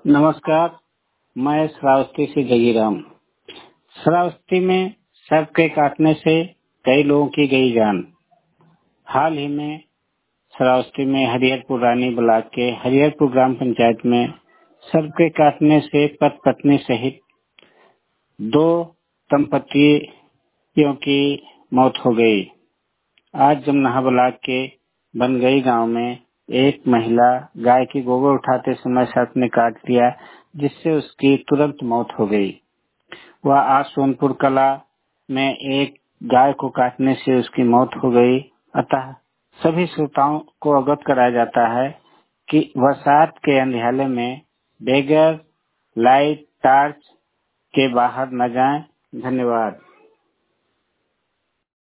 नमस्कार। मैं श्रावस्ती से जगीराम। श्रावस्ती में सर्प के काटने से कई लोगों की गई जान। हाल ही में श्रावस्ती में हरिहरपुर रानी ब्लॉक के हरिहरपुर ग्राम पंचायत में सर्प के काटने से पति पत्नी सहित 2 दंपतियों की मौत हो गई। आज जमनाहा ब्लॉक के बनगई गांव में एक महिला गाय की गोबर उठाते समय सर्प ने काट लिया, जिससे उसकी तुरंत मौत हो गई। वह आज सोनपुर कला में एक गाय को काटने से उसकी मौत हो गई। अतः सभी श्रोताओं को अवगत कराया जाता है कि बरसात के अंधियाले में बगैर लाइट टार्च के बाहर न जाएं। धन्यवाद।